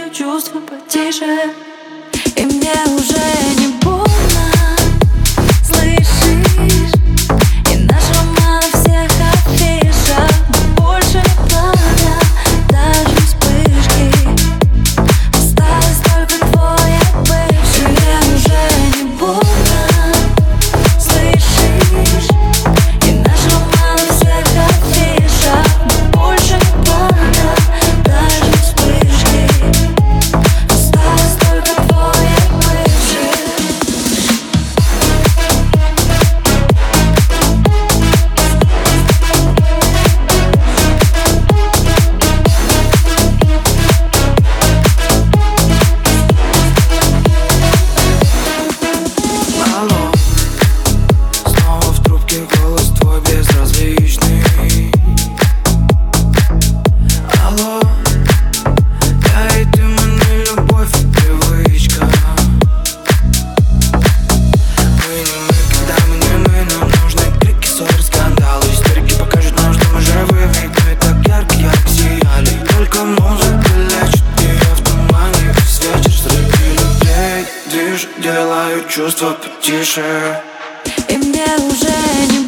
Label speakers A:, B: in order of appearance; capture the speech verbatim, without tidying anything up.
A: делаю чувства потише, и мне уже не больно, слышишь? И наш роман на всех афишах, больше не пламя, даже вспышки. Осталось только твоя бывшая. И мне уже не больно, слышишь? И наш роман на всех афишах, больше не пламя, даже вспышки. Осталось только твоя бывшая.
B: Алло, снова в трубке голос твой безразличный. Алло, я и ты, мы не любовь и привычка. Мы не мы, когда мы не мы, нам нужны крики, ссоры, скандалы. Историки покажут нам, что мы живые веки, так ярко, ярко сияли. Только музыка лечит, и я в тумане весь вечер среди людей. Движу, делаю чувства потише,
A: И мне уже не